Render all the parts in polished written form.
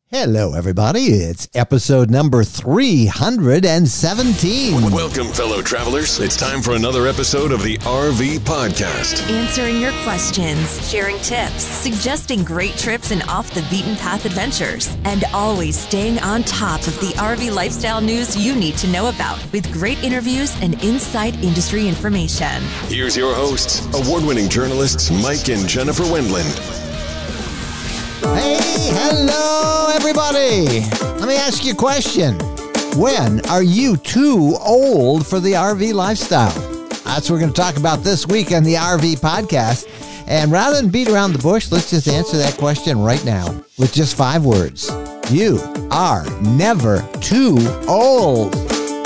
Hello, everybody. It's episode number 317. Welcome, fellow travelers. It's time for another episode of the RV Podcast. Answering your questions, sharing tips, suggesting great trips and off-the-beaten-path adventures, and always staying on top of the RV lifestyle news you need to know about with great interviews and inside industry information. Here's your hosts, award-winning journalists Mike and Jennifer Wendland. Hey, hello, everybody. Let me ask you a question. When are you too old for the RV lifestyle? That's what we're going to talk about this week on the RV Podcast. And rather than beat around the bush, let's just answer that question right now with just 5 words. You are never too old.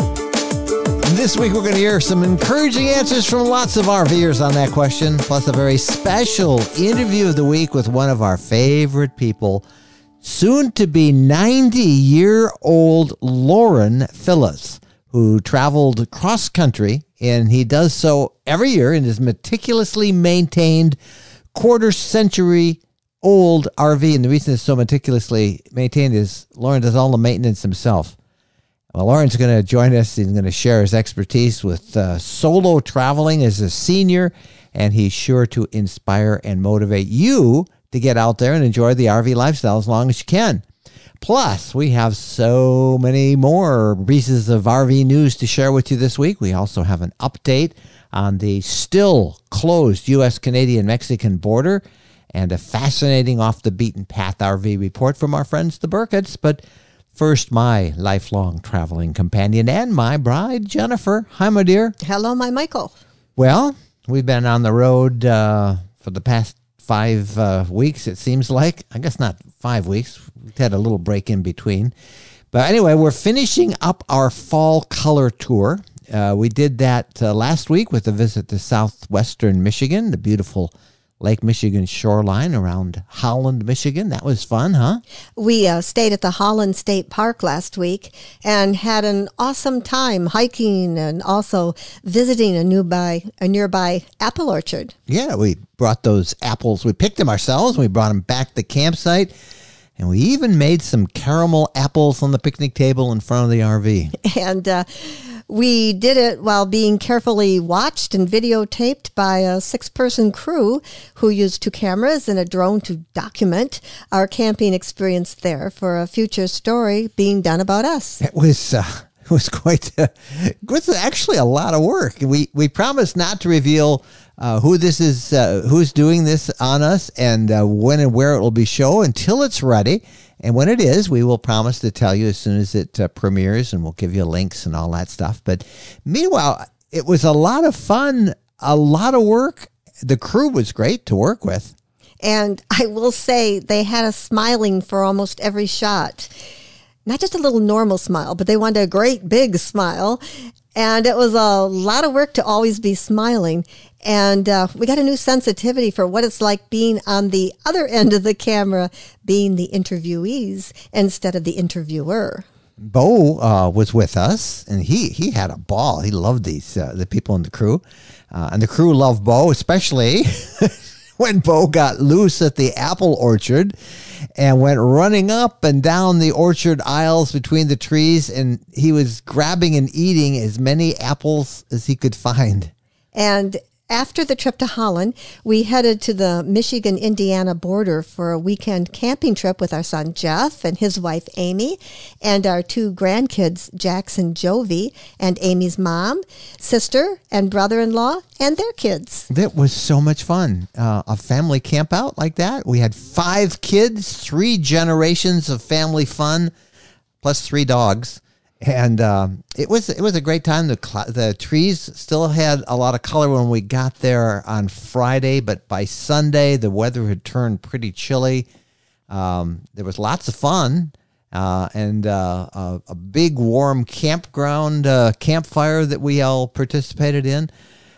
And this week, we're going to hear some encouraging answers from lots of RVers on that question, plus a very special interview of the week with one of our favorite people, soon to be 90-year-old Lauren Phillips, who traveled cross country, and he does so every year in his meticulously maintained quarter-century-old RV. And the reason it's so meticulously maintained is Lauren does all the maintenance himself. Well, Lauren's going to join us. He's going to share his expertise with solo traveling as a senior, and he's sure to inspire and motivate you to get out there and enjoy the RV lifestyle as long as you can. Plus, we have so many more pieces of RV news to share with you this week. We also have an update on the still closed U.S., Canadian, Mexican border and a fascinating off-the-beaten-path RV report from our friends, the Burketts. But first, my lifelong traveling companion and my bride, Jennifer. Hi, my dear. Hello, my Michael. Well, we've been on the road for the past 5 weeks, it seems like. I guess not 5 weeks. We've had a little break in between. But anyway, we're finishing up our fall color tour. We did that last week with a visit to southwestern Michigan, the beautiful Lake Michigan shoreline around Holland, Michigan. That was fun, huh? We stayed at the Holland State Park last week and had an awesome time hiking and also visiting a nearby apple orchard. Yeah, we brought those apples. We picked them ourselves. We brought them back to the campsite. And we even made some caramel apples on the picnic table in front of the RV. And we did it while being carefully watched and videotaped by a 6-person crew who used 2 cameras and a drone to document our camping experience there for a future story being done about us. It was it was actually a lot of work. We promised not to reveal who this is, who's doing this on us, and when and where it will be shown until it's ready. And when it is, we will promise to tell you as soon as it premieres, and we'll give you links and all that stuff. But meanwhile, it was a lot of fun, a lot of work. The crew was great to work with. And I will say they had us smiling for almost every shot. Not just a little normal smile, but they wanted a great big smile. And it was a lot of work to always be smiling. And we got a new sensitivity for what it's like being on the other end of the camera, being the interviewees instead of the interviewer. Bo was with us, and he had a ball. He loved the people in the crew. And the crew loved Bo, especially when Bo got loose at the apple orchard and went running up and down the orchard aisles between the trees, and he was grabbing and eating as many apples as he could find. And after the trip to Holland, we headed to the Michigan-Indiana border for a weekend camping trip with our son Jeff and his wife Amy and our 2 grandkids, Jackson Jovi, and Amy's mom, sister, and brother-in-law, and their kids. That was so much fun. A family camp out like that. We had 5 kids, 3 generations of family fun, plus 3 dogs. And it was a great time. The trees still had a lot of color when we got there on Friday, but by Sunday the weather had turned pretty chilly. There was lots of fun and a big warm campground campfire that we all participated in.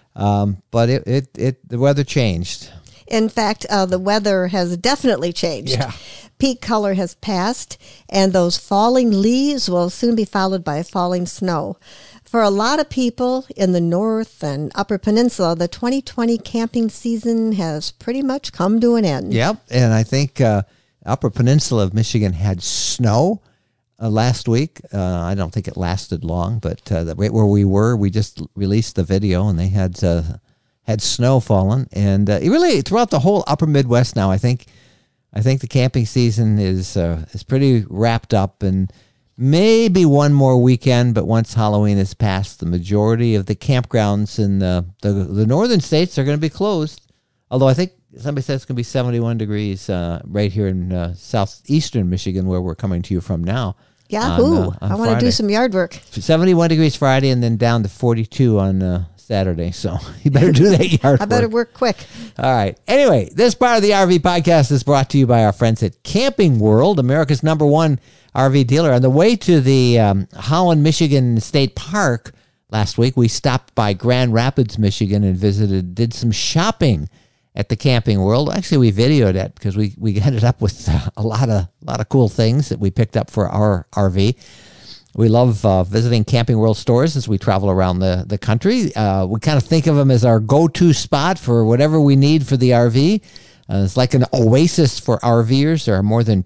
But the weather changed. In fact, the weather has definitely changed. Yeah. Peak color has passed, and those falling leaves will soon be followed by falling snow. For a lot of people in the North and Upper Peninsula, the 2020 camping season has pretty much come to an end. Yep, and I think Upper Peninsula of Michigan had snow last week. I don't think it lasted long, but right where we were, we just released the video, and they had snow falling. And really, throughout the whole upper Midwest now, I think the camping season is pretty wrapped up, and maybe one more weekend, but once Halloween is past, the majority of the campgrounds in the northern states are going to be closed. Although I think somebody said it's going to be 71 degrees right here in southeastern Michigan, where we're coming to you from now. Yahoo! I want to do some yard work. 71 degrees Friday, and then down to 42 on Saturday. So you better do that yard work. I better work quick. All right. Anyway, this part of the RV podcast is brought to you by our friends at Camping World, America's #1 RV dealer. On the way to the Holland, Michigan State Park last week, we stopped by Grand Rapids, Michigan, and did some shopping at the Camping World. Actually, we videoed it because we ended up with a lot of cool things that we picked up for our RV. We love visiting Camping World stores as we travel around the country. We kind of think of them as our go-to spot for whatever we need for the RV. It's like an oasis for RVers. There are more than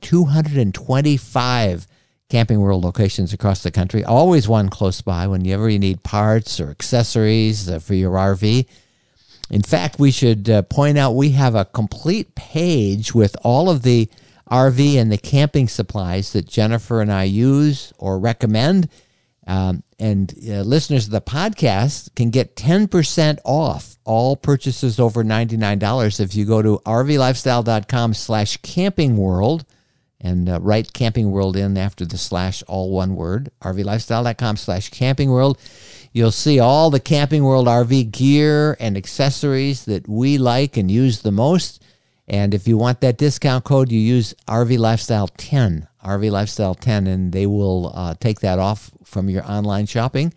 225 Camping World locations across the country. Always one close by whenever you need parts or accessories for your RV. In fact, we should point out we have a complete page with all of the RV and the camping supplies that Jennifer and I use or recommend. Listeners of the podcast can get 10% off all purchases over $99 if you go to rvlifestyle.com/campingworld and write Camping World in after the slash, all one word, rvlifestyle.com/campingworld. You'll see all the Camping World RV gear and accessories that we like and use the most. And if you want that discount code, you use RV Lifestyle 10, and they will take that off from your online shopping.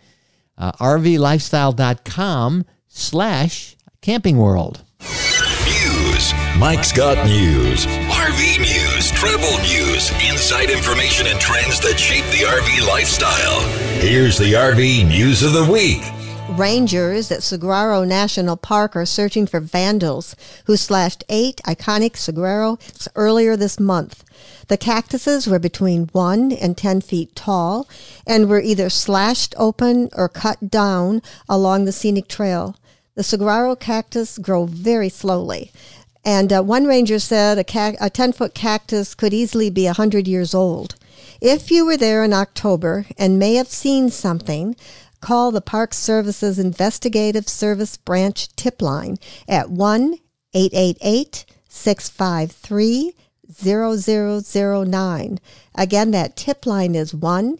rvlifestyle.com/campingworld. News. Mike's got news. RV news, travel news, inside information and trends that shape the RV lifestyle. Here's the RV news of the week. Rangers at Saguaro National Park are searching for vandals who slashed 8 iconic saguaros earlier this month. The cactuses were between 1 and 10 feet tall and were either slashed open or cut down along the scenic trail. The saguaro cactus grow very slowly. And one ranger said a 10-foot cactus could easily be 100 years old. If you were there in October and may have seen something, call the Park Service's Investigative Service Branch tip line at 1-888-653-0009. Again, that tip line is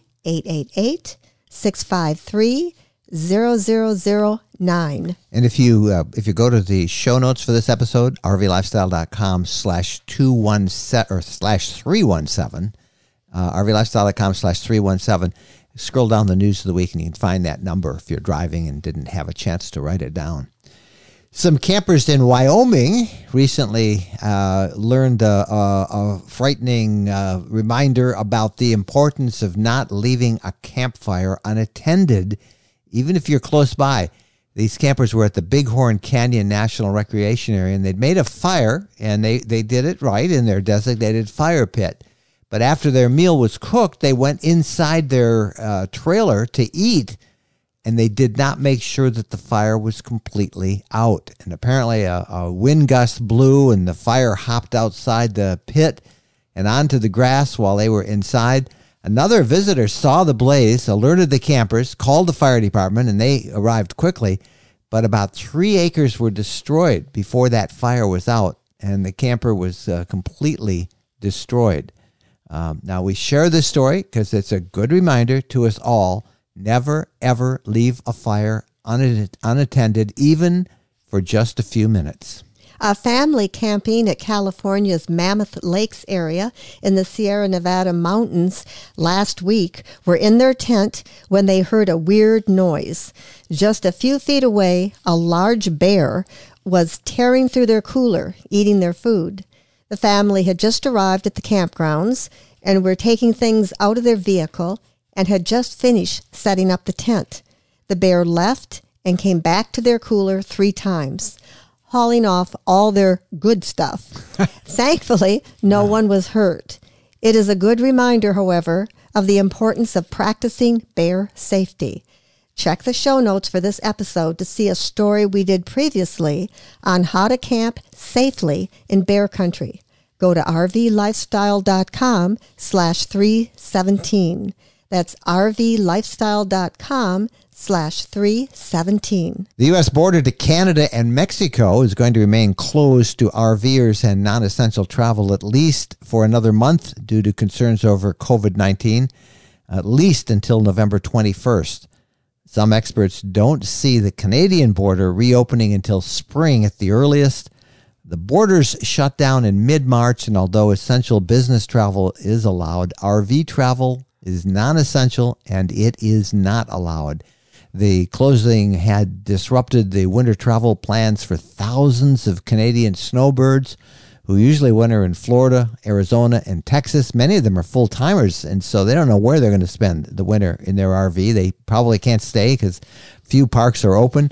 1-888-653-0009. And if you go to the show notes for this episode, rvlifestyle.com/217 or /317, rvlifestyle.com/317, scroll down the news of the week and you can find that number if you're driving and didn't have a chance to write it down. Some campers in Wyoming recently learned a frightening reminder about the importance of not leaving a campfire unattended, even if you're close by. These campers were at the Bighorn Canyon National Recreation Area, and they'd made a fire, and they did it right in their designated fire pit. But after their meal was cooked, they went inside their trailer to eat, and they did not make sure that the fire was completely out. And apparently a wind gust blew, and the fire hopped outside the pit and onto the grass while they were inside. Another visitor saw the blaze, alerted the campers, called the fire department, and they arrived quickly. But about 3 acres were destroyed before that fire was out, and the camper was completely destroyed. Now, we share this story because it's a good reminder to us all, never, ever leave a fire unattended, even for just a few minutes. A family camping at California's Mammoth Lakes area in the Sierra Nevada mountains last week were in their tent when they heard a weird noise. Just a few feet away, a large bear was tearing through their cooler, eating their food. The family had just arrived at the campgrounds and were taking things out of their vehicle and had just finished setting up the tent. The bear left and came back to their cooler 3 times. hauling off all their good stuff. Thankfully, no one was hurt. It is a good reminder, however, of the importance of practicing bear safety. Check the show notes for this episode to see a story we did previously on how to camp safely in bear country. Go to rvlifestyle.com/317. That's rvlifestyle.com/317. The U.S. border to Canada and Mexico is going to remain closed to RVers and non-essential travel at least for another month due to concerns over COVID-19, at least until November 21st. Some experts don't see the Canadian border reopening until spring at the earliest. The borders shut down in mid-March, and although essential business travel is allowed, RV travel is non-essential and it is not allowed. The closing had disrupted the winter travel plans for thousands of Canadian snowbirds who usually winter in Florida, Arizona, and Texas. Many of them are full-timers, and so they don't know where they're going to spend the winter in their RV. They probably can't stay because few parks are open.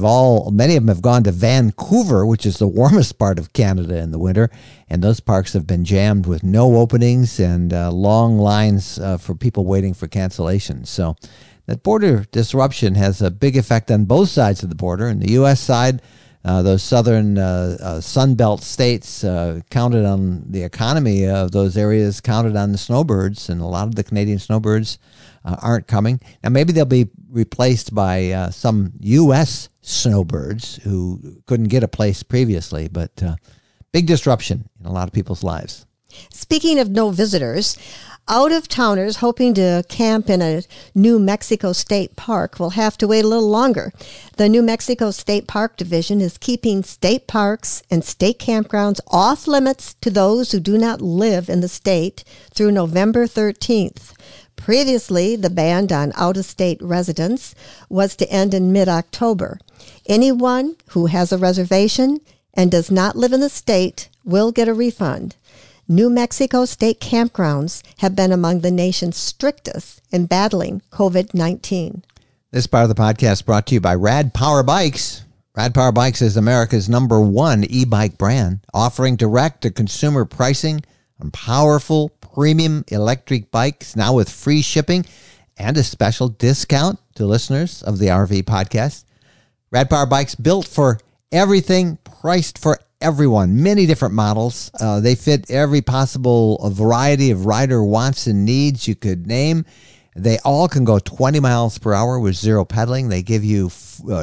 Many of them have gone to Vancouver, which is the warmest part of Canada in the winter, and those parks have been jammed with no openings and long lines for people waiting for cancellation. So that border disruption has a big effect on both sides of the border. In the U.S. side, those southern Sunbelt states counted on the economy of those areas, counted on the snowbirds, and a lot of the Canadian snowbirds aren't coming. Now, maybe they'll be replaced by some U.S. snowbirds who couldn't get a place previously, but big disruption in a lot of people's lives. Speaking of no visitors, out-of-towners hoping to camp in a New Mexico State Park will have to wait a little longer. The New Mexico State Park Division is keeping state parks and state campgrounds off limits to those who do not live in the state through November 13th. Previously, the ban on out-of-state residents was to end in mid-October. Anyone who has a reservation and does not live in the state will get a refund. New Mexico state campgrounds have been among the nation's strictest in battling COVID-19. This part of the podcast brought to you by Rad Power Bikes. Rad Power Bikes is America's #1 e-bike brand, offering direct-to-consumer pricing on powerful premium electric bikes, now with free shipping and a special discount to listeners of the RV podcast. Rad Power Bikes built for everything, priced for everyone. Many different models. They fit every possible variety of rider wants and needs you could name. They all can go 20 miles per hour with zero pedaling. They give you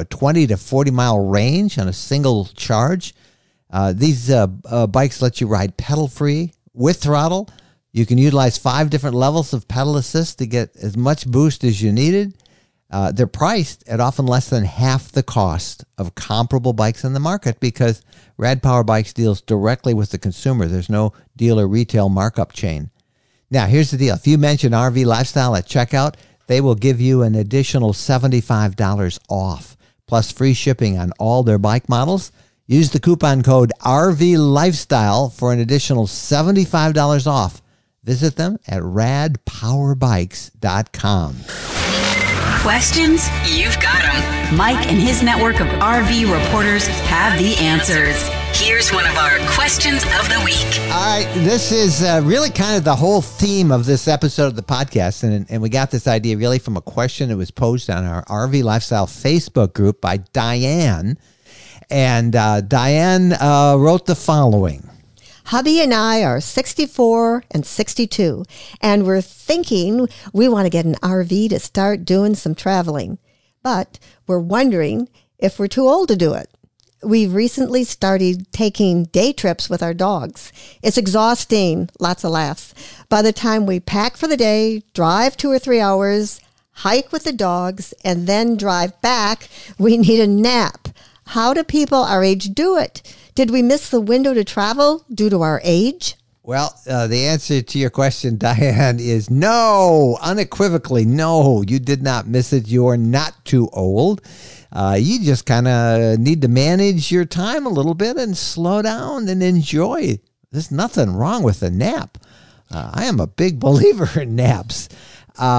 20 to 40 mile range on a single charge. These bikes let you ride pedal free with throttle. You can utilize 5 different levels of pedal assist to get as much boost as you needed. They're priced at often less than half the cost of comparable bikes in the market because Rad Power Bikes deals directly with the consumer. There's no dealer retail markup chain. Now, here's the deal. If you mention RV Lifestyle at checkout, they will give you an additional $75 off, plus free shipping on all their bike models. Use the coupon code RV Lifestyle for an additional $75 off. Visit them at radpowerbikes.com. Questions? You've got them. Mike and his network of RV reporters have the answers. Here's one of our questions of the week. All right, this is really kind of the whole theme of this episode of the podcast, and we got this idea really from a question that was posed on our RV Lifestyle Facebook group by Diane, and Diane wrote the following. Hubby and I are 64 and 62, and we're thinking we want to get an RV to start doing some traveling. But we're wondering if we're too old to do it. We've recently started taking day trips with our dogs. It's exhausting, lots of laughs. By the time we pack for the day, drive 2 or 3 hours, hike with the dogs, and then drive back, we need a nap. How do people our age do it? Did we miss the window to travel due to our age? Well, the answer to your question, Diane, is no. Unequivocally, no. You did not miss it. You're not too old. You just kind of need to manage your time a little bit and slow down and enjoy. There's nothing wrong with a nap. I am a big believer in naps.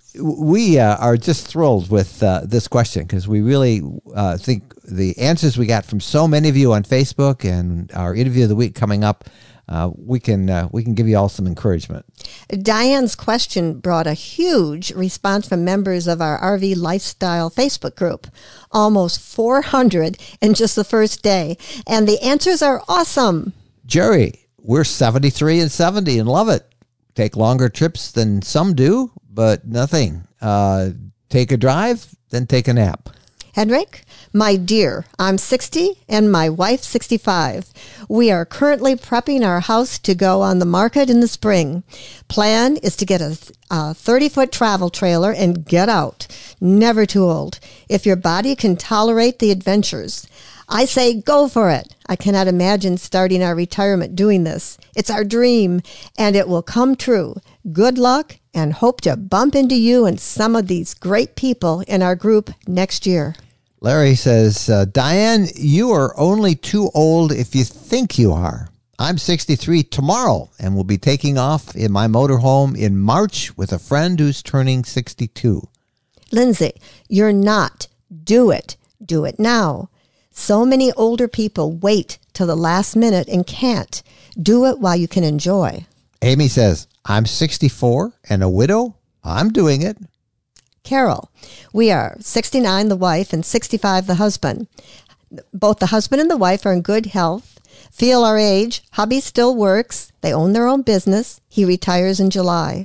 we are just thrilled with this question because we really think the answers we got from so many of you on Facebook and our interview of the week coming up, we can give you all some encouragement. Diane's question brought a huge response from members of our RV Lifestyle Facebook group, almost 400 in just the first day, and the answers are awesome. Jerry, we're 73 and 70 and love it. Take longer trips than some do, but nothing. Take a drive, then take a nap. Henrik, my dear, I'm 60 and my wife 65. We are currently prepping our house to go on the market in the spring. Plan is to get a 30-foot travel trailer and get out. Never too old. If your body can tolerate the adventures, I say go for it. I cannot imagine starting our retirement doing this. It's our dream, and it will come true. Good luck, and hope to bump into you and some of these great people in our group next year. Larry says, Diane, you are only too old if you think you are. I'm 63 tomorrow and will be taking off in my motorhome in March with a friend who's turning 62. Lindsay, you're not. Do it. Do it now. So many older people wait till the last minute and can't. Do it while you can enjoy. Amy says, I'm 64 and a widow. I'm doing it. Carol, we are 69, the wife, and 65, the husband. Both the husband and the wife are in good health, feel our age. Hubby still works. They own their own business. He retires in July.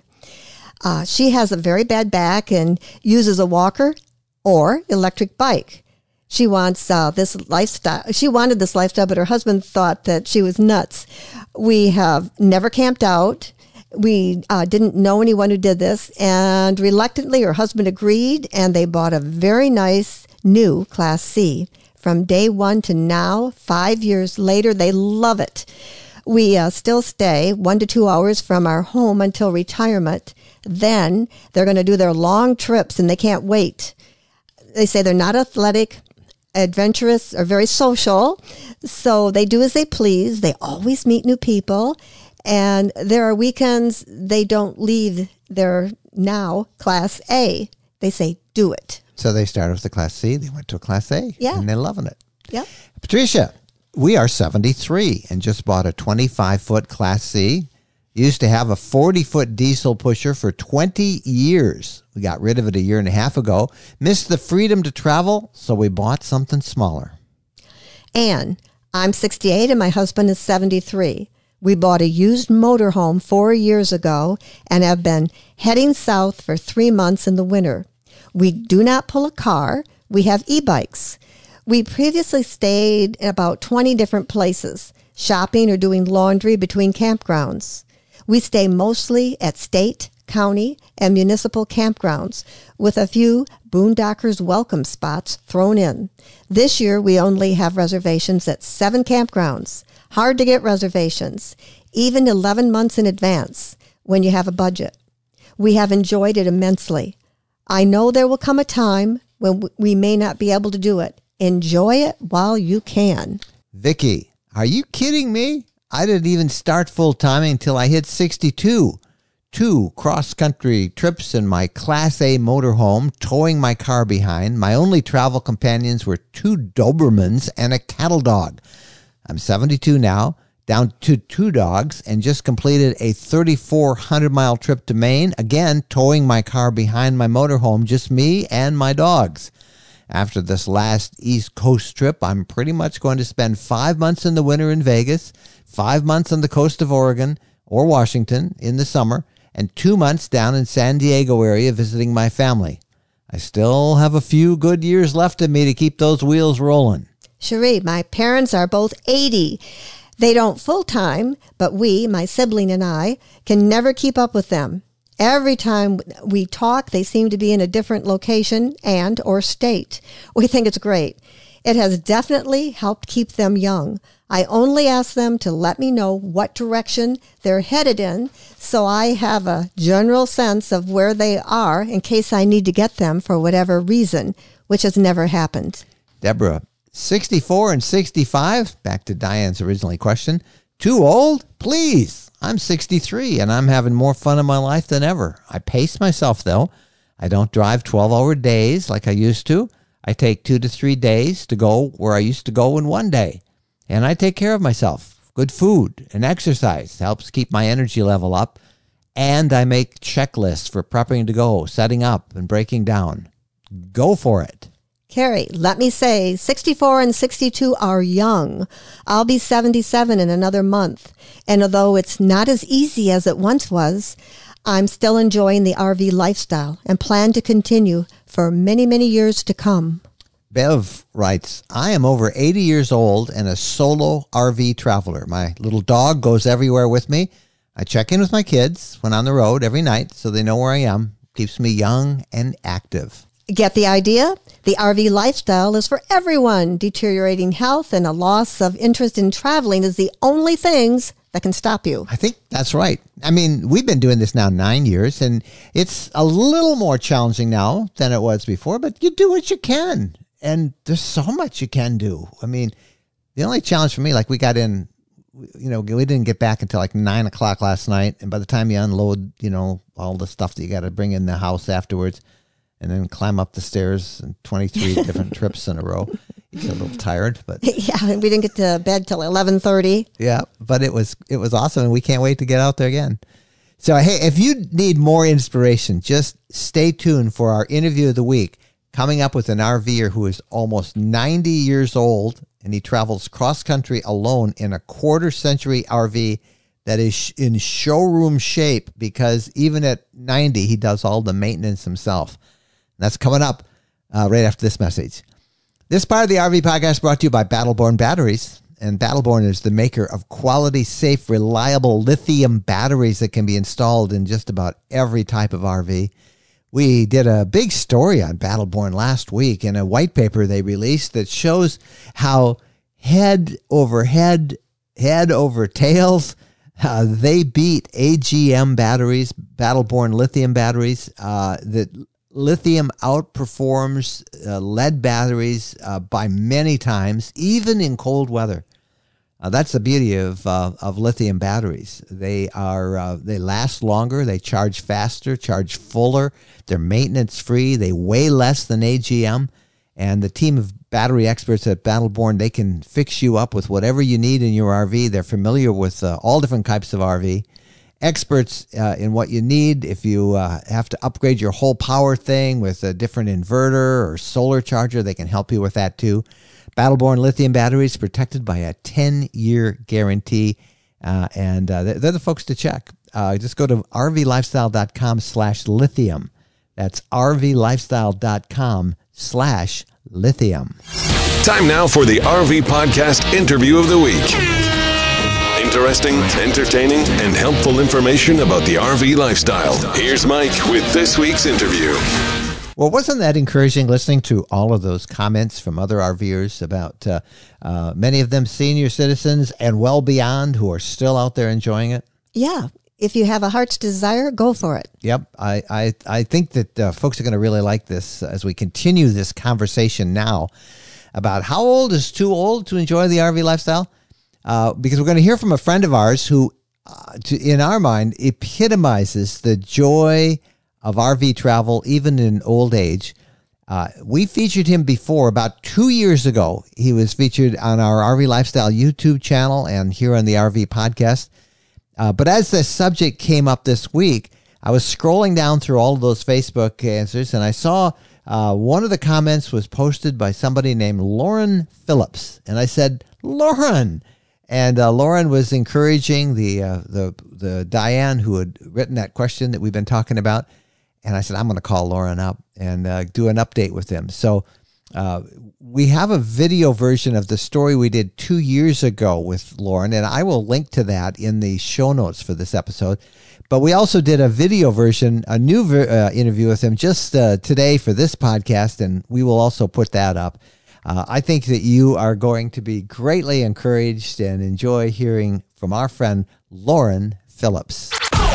She has a very bad back and uses a walker or electric bike. She wants this lifestyle. She wanted this lifestyle, but her husband thought that she was nuts. We have never camped out. We didn't know anyone who did this, and reluctantly her husband agreed, and they bought a very nice new Class C. From day one to now, 5 years later, they love it. We still stay 1 to 2 hours from our home until retirement. Then they're going to do their long trips, and they can't wait. They say they're not athletic, adventurous, or very social, so they do as they please. They always meet new people. And there are weekends they don't leave their now Class A. They say, do it. So they started with the Class C. They went to a Class A. Yeah. And they're loving it. Yep. Patricia, we are 73 and just bought a 25-foot Class C. Used to have a 40-foot diesel pusher for 20 years. We got rid of it a year and a half ago. Missed the freedom to travel, so we bought something smaller. Anne, I'm 68 and my husband is 73. We bought a used motorhome 4 years ago and have been heading south for 3 months in the winter. We do not pull a car. We have e-bikes. We previously stayed in about 20 different places, shopping or doing laundry between campgrounds. We stay mostly at state, county, and municipal campgrounds, with a few boondockers welcome spots thrown in. This year, we only have reservations at 7 campgrounds. Hard to get reservations, even 11 months in advance when you have a budget. We have enjoyed it immensely. I know there will come a time when we may not be able to do it. Enjoy it while you can. Vicky, are you kidding me? I didn't even start full-time until I hit 62. 2 cross-country trips in my Class A motorhome, towing my car behind. My only travel companions were 2 Dobermans and a cattle dog. I'm 72 now, down to 2 dogs, and just completed a 3,400-mile trip to Maine, again, towing my car behind my motorhome, just me and my dogs. After this last East Coast trip, I'm pretty much going to spend 5 months in the winter in Vegas, 5 months on the coast of Oregon or Washington in the summer, and 2 months down in San Diego area visiting my family. I still have a few good years left in me to keep those wheels rolling. Cherie, my parents are both 80. They don't full-time, but we, my sibling and I, can never keep up with them. Every time we talk, they seem to be in a different location and or state. We think it's great. It has definitely helped keep them young. I only ask them to let me know what direction they're headed in, so I have a general sense of where they are in case I need to get them for whatever reason, which has never happened. Deborah, 64 and 65, back to Diane's originally question. Too old? Please. I'm 63 and I'm having more fun in my life than ever. I pace myself though. I don't drive 12-hour days like I used to. I take 2 to 3 days to go where I used to go in one day. And I take care of myself. Good food and exercise helps keep my energy level up. And I make checklists for prepping to go, setting up, and breaking down. Go for it. Carrie, let me say 64 and 62 are young. I'll be 77 in another month. And although it's not as easy as it once was, I'm still enjoying the RV lifestyle and plan to continue for many, many years to come. Bev writes, I am over 80 years old and a solo RV traveler. My little dog goes everywhere with me. I check in with my kids when on the road every night so they know where I am. Keeps me young and active. Get the idea? The RV lifestyle is for everyone. Deteriorating health and a loss of interest in traveling is the only things that can stop you. I think that's right. I mean, we've been doing this now 9 years, and it's a little more challenging now than it was before, but you do what you can, and there's so much you can do. I mean, the only challenge for me, like we got in, we didn't get back until like 9 o'clock last night, and by the time you unload, all the stuff that you got to bring in the house afterwards, and then climb up the stairs and 23 different trips in a row. You get a little tired, but yeah, we didn't get to bed till 11:30. Yeah, but it was awesome, and we can't wait to get out there again. So, hey, if you need more inspiration, just stay tuned for our interview of the week, coming up with an RVer who is almost 90 years old, and he travels cross-country alone in a quarter-century RV that is in showroom shape because even at 90, he does all the maintenance himself. That's coming up right after this message. This part of the RV podcast is brought to you by Battleborn Batteries. And Battleborn is the maker of quality, safe, reliable lithium batteries that can be installed in just about every type of RV. We did a big story on Battleborn last week in a white paper they released that shows how head over tails, they beat AGM batteries, Battleborn lithium batteries, that lithium outperforms lead batteries by many times, even in cold weather. That's the beauty of lithium batteries. They last longer, they charge faster, charge fuller, they're maintenance free, they weigh less than AGM, and the team of battery experts at Battleborn, they can fix you up with whatever you need in your RV. They're familiar with all different types of RV. Experts in what you need. If you have to upgrade your whole power thing with a different inverter or solar charger, they can help you with that too. Battleborn lithium batteries protected by a 10-year guarantee, and they're the folks to check. Just go to rvlifestyle.com/lithium. That's rvlifestyle.com/lithium. Time now for the RV Podcast Interview of the Week. Interesting, entertaining, and helpful information about the RV lifestyle. Here's Mike with this week's interview. Well, wasn't that encouraging listening to all of those comments from other RVers about many of them senior citizens and well beyond who are still out there enjoying it? Yeah. If you have a heart's desire, go for it. Yep. I think that folks are going to really like this as we continue this conversation now about how old is too old to enjoy the RV lifestyle. Because we're going to hear from a friend of ours who, in our mind, epitomizes the joy of RV travel, even in old age. We featured him before, about 2 years ago. He was featured on our RV Lifestyle YouTube channel and here on the RV Podcast. But as the subject came up this week, I was scrolling down through all of those Facebook answers, and I saw one of the comments was posted by somebody named Lauren Phillips. And I said, Lauren! And Lauren was encouraging the Diane who had written that question that we've been talking about. And I said, I'm going to call Lauren up and do an update with him. So we have a video version of the story we did 2 years ago with Lauren, and I will link to that in the show notes for this episode. But we also did a video version, a new interview with him just today for this podcast, and we will also put that up. I think that you are going to be greatly encouraged and enjoy hearing from our friend Lauren Phillips.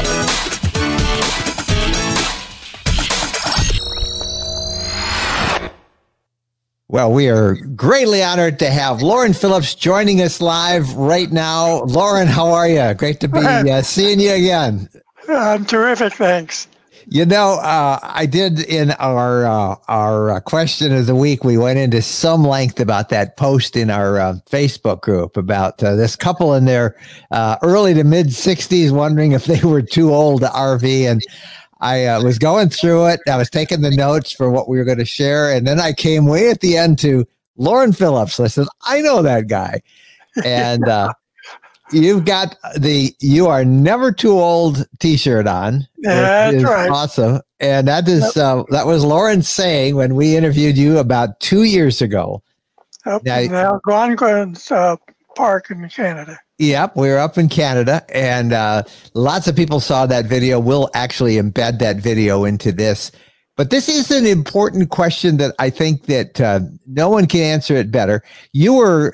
Well, we are greatly honored to have Lauren Phillips joining us live right now. Lauren, how are you? Great to be seeing you again. I'm terrific, thanks. I did in our question of the week. We went into some length about that post in our Facebook group about this couple in their early to mid 60s wondering if they were too old to RV. And I was going through it. I was taking the notes for what we were going to share. And then I came way at the end to Lauren Phillips. I said, I know that guy. And you've got the "You Are Never Too Old" T-shirt on. Yeah, that's right. Awesome. And that is that was Lauren saying when we interviewed you about 2 years ago. Up in Algonquin's Park in Canada. Yep, we were up in Canada, and lots of people saw that video. We'll actually embed that video into this. But this is an important question that I think that no one can answer it better. You were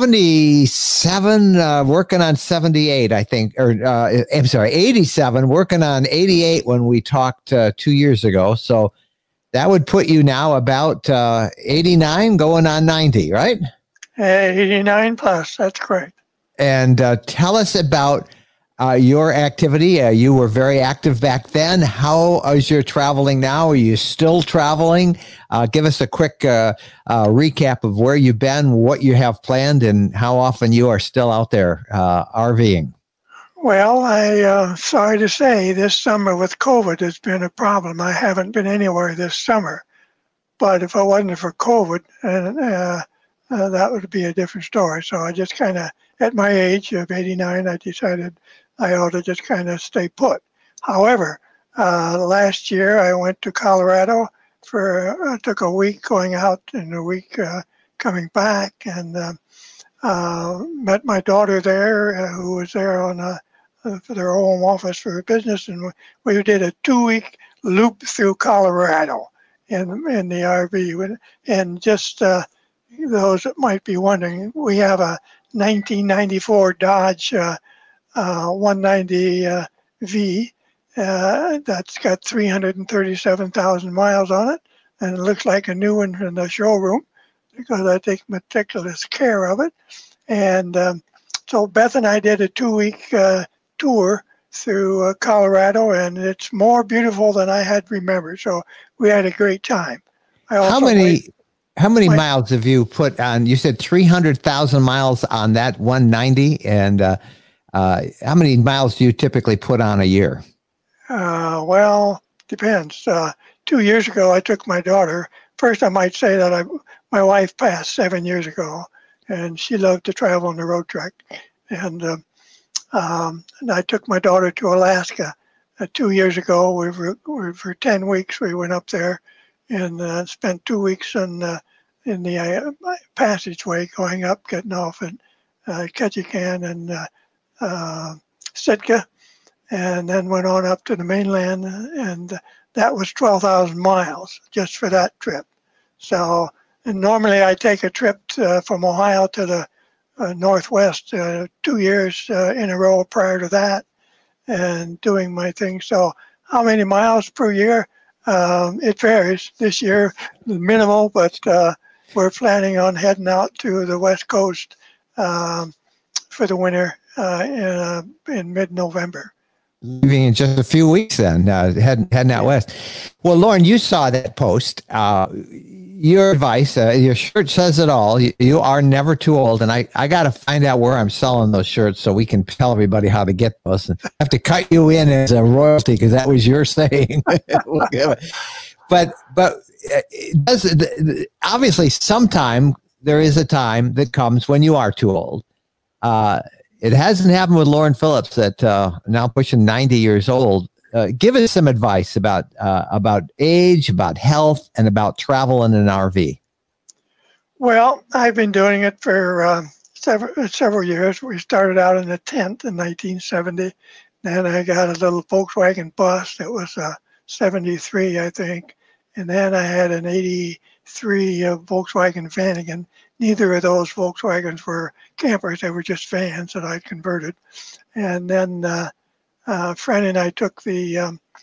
77, working on 78, I think, or I'm sorry, 87, working on 88 when we talked 2 years ago. So that would put you now about 89, going on 90, right? 89 plus, that's correct. And tell us about your activity. You were very active back then. How is your traveling now? Are you still traveling? Give us a quick recap of where you've been, what you have planned, and how often you are still out there RVing. Well, I sorry to say this summer with COVID has been a problem. I haven't been anywhere this summer. But if it wasn't for COVID, that would be a different story. So I just kind of, at my age of 89, I decided I ought to just kind of stay put. However, last year I went to Colorado I took a week going out and a week coming back, and met my daughter there, who was there on for their home office for a business, and we did a 2-week loop through Colorado in the RV. And just those that might be wondering, we have a 1994 Dodge 190V that's got 337,000 miles on it, and it looks like a new one in the showroom because I take meticulous care of it. And so Beth and I did a 2-week tour through Colorado, and it's more beautiful than I had remembered. So we had a great time. How many miles have you put on? You said 300,000 miles on that 190, and how many miles do you typically put on a year? Well, depends. 2 years ago, I took my daughter. First, I might say that my wife passed 7 years ago, and she loved to travel on the road truck. And I took my daughter to Alaska 2 years ago. For 10 weeks, we went up there and spent 2 weeks in the passageway going up, getting off at Ketchikan and Sitka, and then went on up to the mainland, and that was 12,000 miles just for that trip. So, and normally I take a trip from Ohio to the Northwest 2 years in a row prior to that, and doing my thing. So how many miles per year? It varies. This year, minimal, but we're planning on heading out to the West Coast for the winter in mid-November. Leaving in just a few weeks then, heading out west. Well, Lauren, you saw that post. Your advice, your shirt says it all. You are never too old. And I got to find out where I'm selling those shirts so we can tell everybody how to get those. And I have to cut you in as a royalty because that was your saying. But it does, obviously sometime there is a time that comes when you are too old. It hasn't happened with Lauren Phillips at now pushing 90 years old. Give us some advice about age, about health, and about travel in an RV. Well, I've been doing it for several years. We started out in a tent in 1970. Then I got a little Volkswagen bus. It was a 73, I think. And then I had an 83 Volkswagen Vanagon. Neither of those Volkswagens were campers. They were just vans that I converted. And then Fran and I took the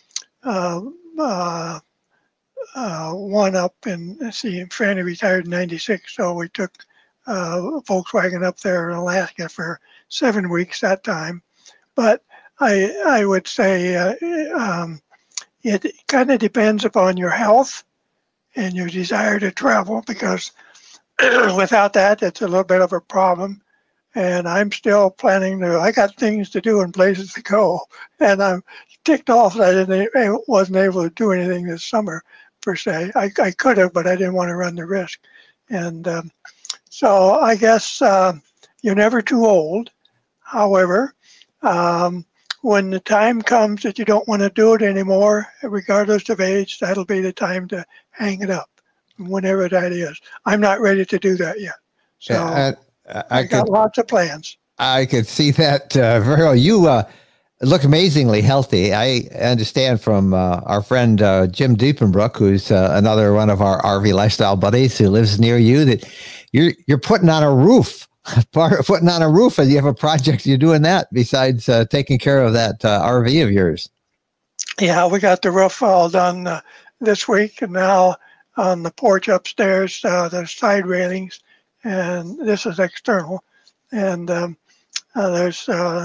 one up and Franny retired in 96. So we took Volkswagen up there in Alaska for 7 weeks that time. But I would say it kind of depends upon your health and your desire to travel, because without that, it's a little bit of a problem. And I'm still planning to, I got things to do and places to go. And I'm ticked off that I wasn't able to do anything this summer, per se. I could have, but I didn't want to run the risk. And so I guess you're never too old. However, when the time comes that you don't want to do it anymore, regardless of age, that'll be the time to hang it up, whenever that is. I'm not ready to do that yet. So I got lots of plans. I could see that very well. You look amazingly healthy. I understand from our friend Jim Deepenbrook, who's another one of our RV lifestyle buddies who lives near you, that you're putting on a roof. Putting on a roof, and you have a project. You're doing that besides taking care of that RV of yours. Yeah, we got the roof all done this week, and now on the porch upstairs, the side railings, and this is external, and there's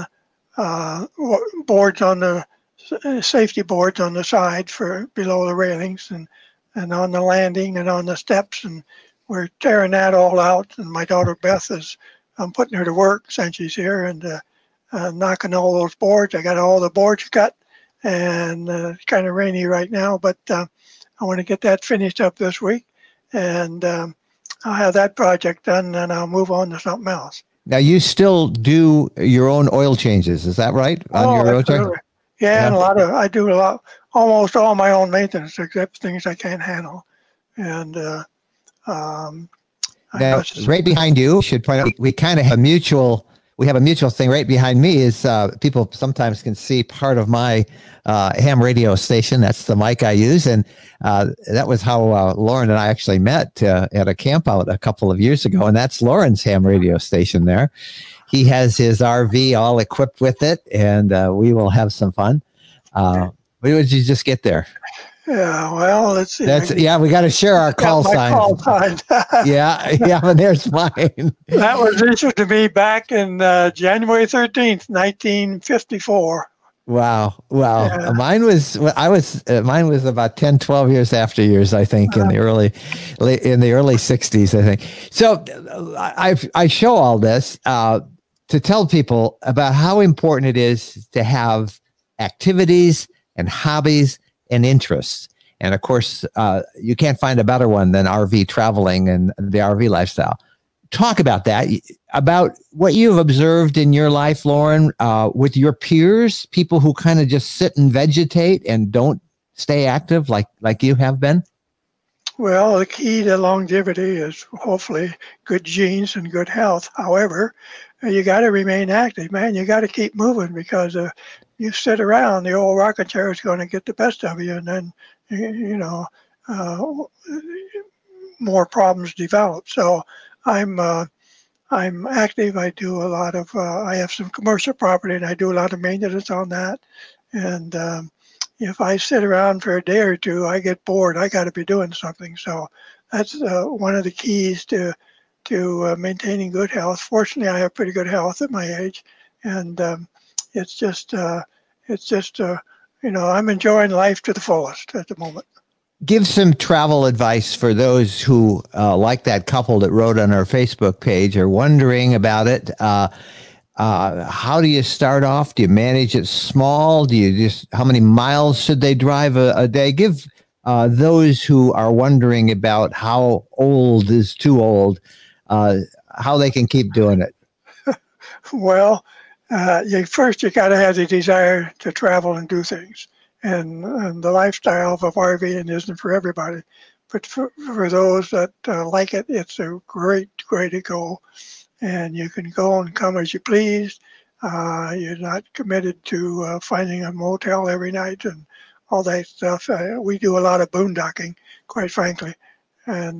boards on the safety boards on the side for below the railings, and on the landing and on the steps, and we're tearing that all out. And my daughter Beth I'm putting her to work since she's here, and knocking all those boards. I got all the boards cut, and it's kind of rainy right now, but I want to get that finished up this week, and I'll have that project done, and I'll move on to something else. Now, you still do your own oil changes, is that right? Your oil change? Yeah, and I do almost all my own maintenance, except things I can't handle. And now, right behind you, should point out, we kind of have a mutual thing. Right behind me is people sometimes can see part of my ham radio station. That's the mic I use, and that was how Lauren and I actually met at a camp out a couple of years ago, and that's Lauren's ham radio station there. He has his RV all equipped with it, and we will have some fun. When did you just get there? Yeah, well, let's see. We got to share our call sign. Call sign. yeah, and there's mine. That was issued to me back in January 13th, 1954. Wow. Yeah. Mine was about 10, 12 years after yours, I think, in the early 60s, I think. So I show all this to tell people about how important it is to have activities and hobbies and interests. And of course, you can't find a better one than RV traveling and the RV lifestyle. Talk about that, about what you've observed in your life, Lauren, with your peers, people who kind of just sit and vegetate and don't stay active like you have been. Well, the key to longevity is hopefully good genes and good health. However, you got to remain active, man. You got to keep moving, because you sit around, the old rocking chair is going to get the best of you, and then more problems develop. So I'm active. I do a lot of. I have some commercial property, and I do a lot of maintenance on that. And if I sit around for a day or two, I get bored. I got to be doing something. So that's one of the keys to maintaining good health. Fortunately, I have pretty good health at my age, and it's just I'm enjoying life to the fullest at the moment. Give some travel advice for those who, like that couple that wrote on our Facebook page, are wondering about it. How do you start off? Do you manage it small? How many miles should they drive a day? Give those who are wondering about how old is too old, how they can keep doing it. Well, first you got to have the desire to travel and do things. And the lifestyle of RVing isn't for everybody, but for those that like it, it's a great way to go. And you can go and come as you please. You're not committed to finding a motel every night and all that stuff. We do a lot of boondocking, quite frankly. And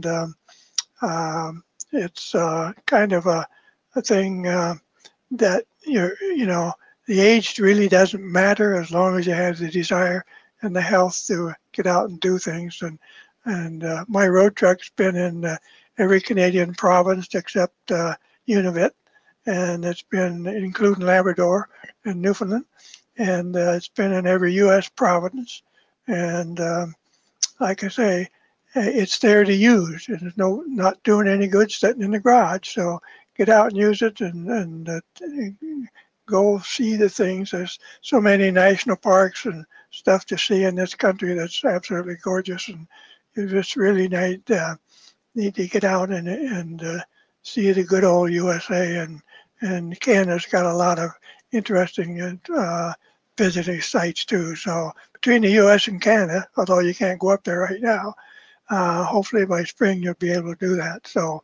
it's kind of a thing that the age really doesn't matter as long as you have the desire and the health to get out and do things. And my road truck's been in every Canadian province except Nunavut, and it's been including Labrador and Newfoundland, and it's been in every U.S. province, And like I say, it's there to use. And there's not doing any good sitting in the garage. So get out and use it and go see the things. There's so many national parks and stuff to see in this country that's absolutely gorgeous. And you just really need to get out and see the good old USA. And Canada's got a lot of interesting visiting sites too. So between the U.S. and Canada, although you can't go up there right now, hopefully by spring you'll be able to do that. So,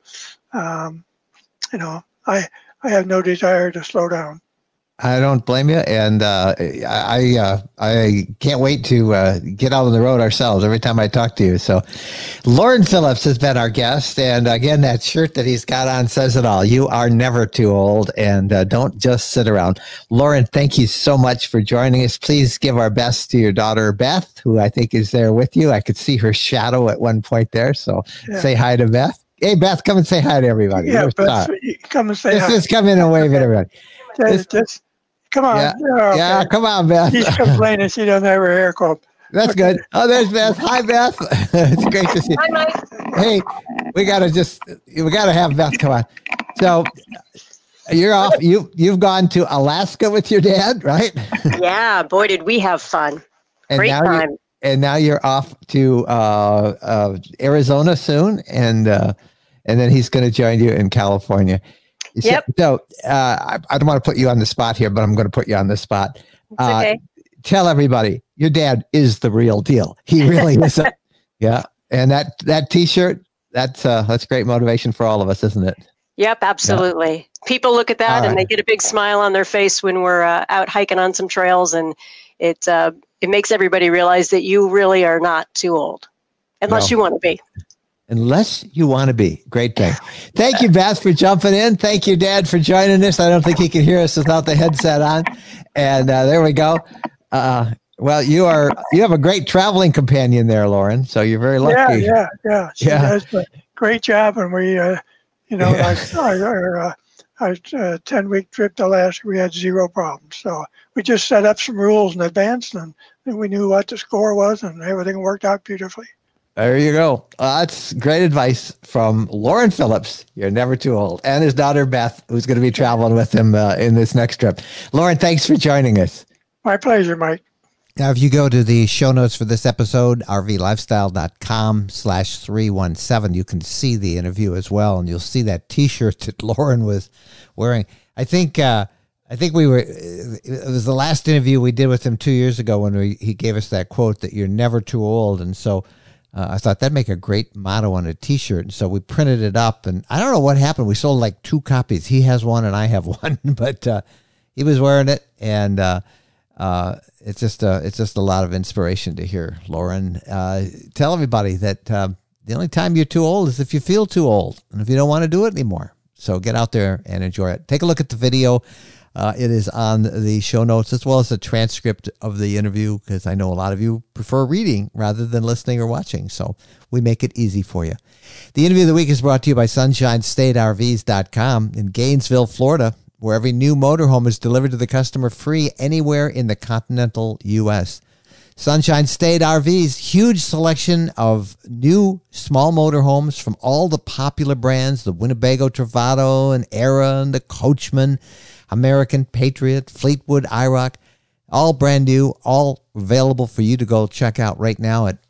I have no desire to slow down. I don't blame you, and I can't wait to get out on the road ourselves every time I talk to you. So, Loren Phillips has been our guest, and again, that shirt that he's got on says it all. You are never too old, and don't just sit around. Loren, thank you so much for joining us. Please give our best to your daughter, Beth, who I think is there with you. I could see her shadow at one point there, so say hi to Beth. Hey, Beth, come and say hi to everybody. Yeah, Beth, come and say hi. Just come in and wave at everybody. Just come on. Yeah, okay. yeah, come on, Beth. She's complaining she doesn't have her hair combed. That's good. Oh, there's Beth. Hi, Beth. It's great to see you. Hi, Mike. Hey, we gotta have Beth come on. So you're off. You've gone to Alaska with your dad, right? Yeah, boy, did we have fun. And Great time. And now you're off to Arizona soon, and then he's going to join you in California. Yep. So I don't want to put you on the spot here, but I'm going to put you on the spot. It's okay. Tell everybody your dad is the real deal. He really is. Yeah. And that T-shirt, that's great motivation for all of us, isn't it? Yep, absolutely. Yeah. People look at that and they get a big smile on their face when we're out hiking on some trails, and it makes everybody realize that you really are not too old, unless you want to be. Unless you want to be. Great thing. Thank you, Beth, for jumping in. Thank you, Dad, for joining us. I don't think he can hear us without the headset on. And there we go. Well, you have a great traveling companion there, Loren. So you're very lucky. Yeah. She does a great job. And we, our 10-week trip to Alaska, we had zero problems. So we just set up some rules in advance, and we knew what the score was, and everything worked out beautifully. There you go. That's great advice from Loren Phillips. You're never too old. And his daughter, Beth, who's going to be traveling with him in this next trip. Loren, thanks for joining us. My pleasure, Mike. Now, if you go to the show notes for this episode, rvlifestyle.com/317, you can see the interview as well. And you'll see that T-shirt that Loren was wearing. I think it was the last interview we did with him 2 years ago when he gave us that quote that you're never too old. And so I thought that'd make a great motto on a T-shirt. And so we printed it up, and I don't know what happened. We sold like 2 copies. He has one and I have one, but he was wearing it, and it's just a lot of inspiration to hear. Loren, tell everybody that the only time you're too old is if you feel too old and if you don't want to do it anymore. So get out there and enjoy it. Take a look at the video. It is on the show notes as well as a transcript of the interview, because I know a lot of you prefer reading rather than listening or watching. So we make it easy for you. The interview of the week is brought to you by SunshineStateRVs.com in Gainesville, Florida, where every new motorhome is delivered to the customer free anywhere in the continental U.S. Sunshine State RVs, huge selection of new small motorhomes from all the popular brands, the Winnebago Travato and Era and the Coachman, American Patriot, Fleetwood, IROC, all brand new, all available for you to go check out right now at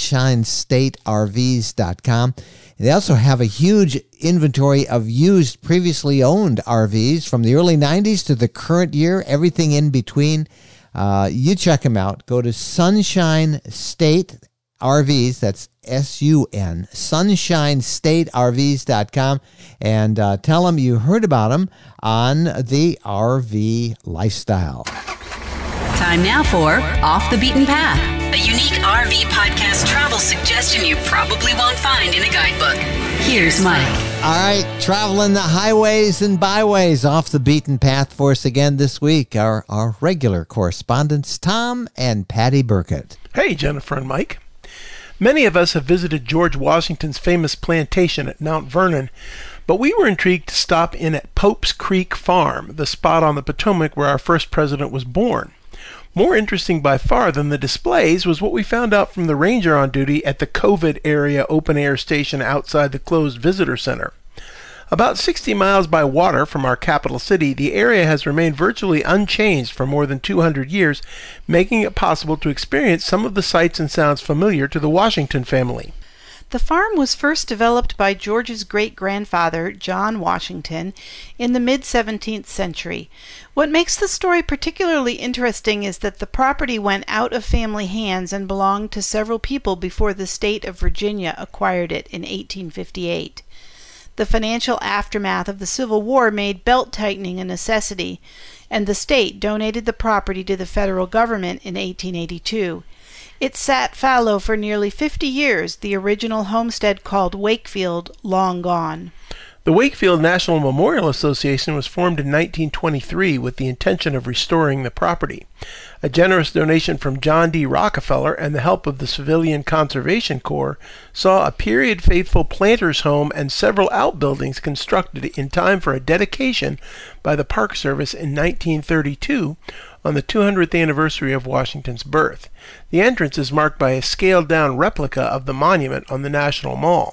SunshineStateRVs.com. And they also have a huge inventory of used, previously owned RVs from the early 90s to the current year, everything in between. You check them out. Go to Sunshine State RVs, that's S-U-N, SunshineStateRVs.com, and tell them you heard about them on the RV Lifestyle. Time now for Off the Beaten Path, a unique RV podcast travel suggestion you probably won't find in a guidebook. Here's Mike. All right, traveling the highways and byways off the beaten path for us again this week. Our regular correspondents, Tom and Patty Burkett. Hey, Jennifer and Mike. Many of us have visited George Washington's famous plantation at Mount Vernon, but we were intrigued to stop in at Pope's Creek Farm, the spot on the Potomac where our first president was born. More interesting by far than the displays was what we found out from the ranger on duty at the COVID area open-air station outside the closed visitor center. About 60 miles by water from our capital city, the area has remained virtually unchanged for more than 200 years, making it possible to experience some of the sights and sounds familiar to the Washington family. The farm was first developed by George's great-grandfather, John Washington, in the mid-17th century. What makes the story particularly interesting is that the property went out of family hands and belonged to several people before the state of Virginia acquired it in 1858. The financial aftermath of the Civil War made belt-tightening a necessity, and the state donated the property to the federal government in 1882. It sat fallow for nearly 50 years, the original homestead called Wakefield long gone. The Wakefield National Memorial Association was formed in 1923 with the intention of restoring the property. A generous donation from John D. Rockefeller and the help of the Civilian Conservation Corps saw a period-faithful planter's home and several outbuildings constructed in time for a dedication by the Park Service in 1932 on the 200th anniversary of Washington's birth. The entrance is marked by a scaled-down replica of the monument on the National Mall.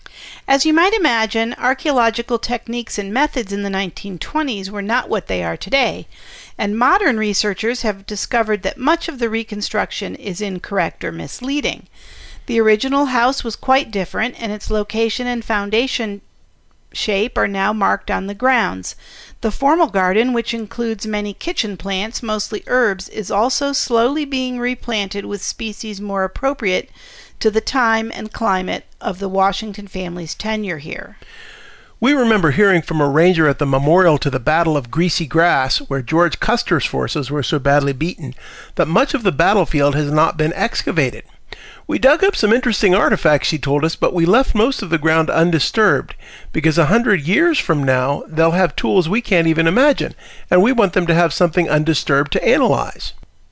As you might imagine, archaeological techniques and methods in the 1920s were not what they are today, and modern researchers have discovered that much of the reconstruction is incorrect or misleading. The original house was quite different, and its location and foundation shape are now marked on the grounds. The formal garden, which includes many kitchen plants, mostly herbs, is also slowly being replanted with species more appropriate to the time and climate of the Washington family's tenure here. We remember hearing from a ranger at the memorial to the Battle of Greasy Grass, where George Custer's forces were so badly beaten, that much of the battlefield has not been excavated. We dug up some interesting artifacts, she told us, but we left most of the ground undisturbed, because 100 years from now they'll have tools we can't even imagine, and we want them to have something undisturbed to analyze.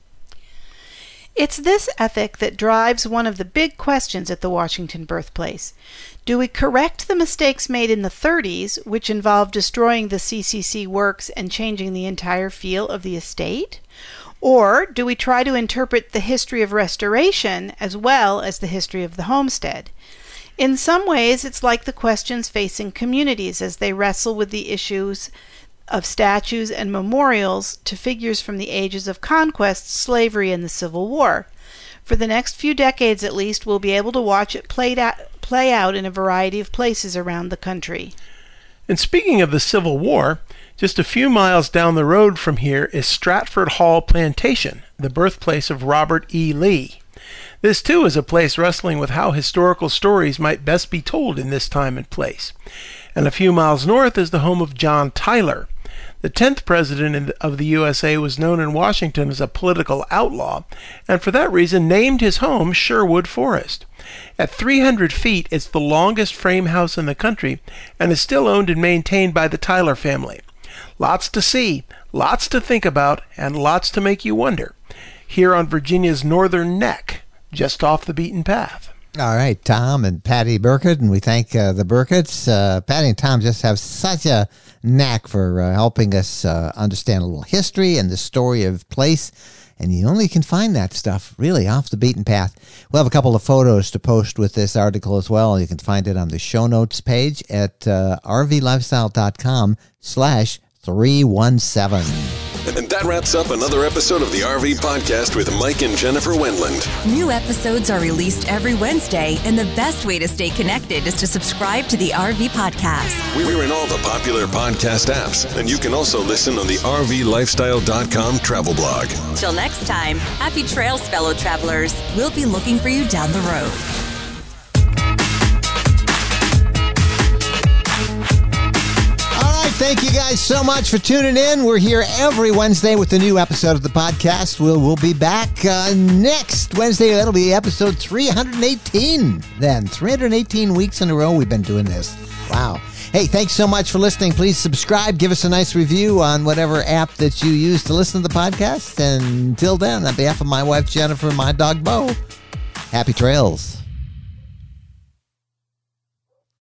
It's this ethic that drives one of the big questions at the Washington birthplace. Do we correct the mistakes made in the 30s, which involved destroying the CCC works and changing the entire feel of the estate? Or do we try to interpret the history of restoration as well as the history of the homestead? In some ways, it's like the questions facing communities as they wrestle with the issues of statues and memorials to figures from the ages of conquest, slavery, and the Civil War. For the next few decades at least, we'll be able to watch it play out in a variety of places around the country. And speaking of the Civil War, just a few miles down the road from here is Stratford Hall Plantation, the birthplace of Robert E. Lee. This, too, is a place wrestling with how historical stories might best be told in this time and place. And a few miles north is the home of John Tyler. The 10th president of the USA was known in Washington as a political outlaw, and for that reason named his home Sherwood Forest. At 300 feet, it's the longest frame house in the country, and is still owned and maintained by the Tyler family. Lots to see, lots to think about, and lots to make you wonder. Here on Virginia's Northern Neck, just off the beaten path. All right, Tom and Patty Burkett, and we thank the Burketts. Patty and Tom just have such a knack for helping us understand a little history and the story of place, and you only can find that stuff really off the beaten path. We'll have a couple of photos to post with this article as well. You can find it on the show notes page at rvlifestyle.com/317. And that wraps up another episode of the RV Podcast with Mike and Jennifer Wendland. New episodes are released every Wednesday, and the best way to stay connected is to subscribe to the RV Podcast. We're in all the popular podcast apps, and you can also listen on the rvlifestyle.com travel blog. Till next time, happy trails, fellow travelers. We'll be looking for you down the road. Thank you guys so much for tuning in. We're here every Wednesday with a new episode of the podcast. We'll be back next Wednesday. That'll be episode 318 then. 318 weeks in a row we've been doing this. Wow. Hey, thanks so much for listening. Please subscribe. Give us a nice review on whatever app that you use to listen to the podcast. And until then, on behalf of my wife, Jennifer, and my dog, Bo, happy trails.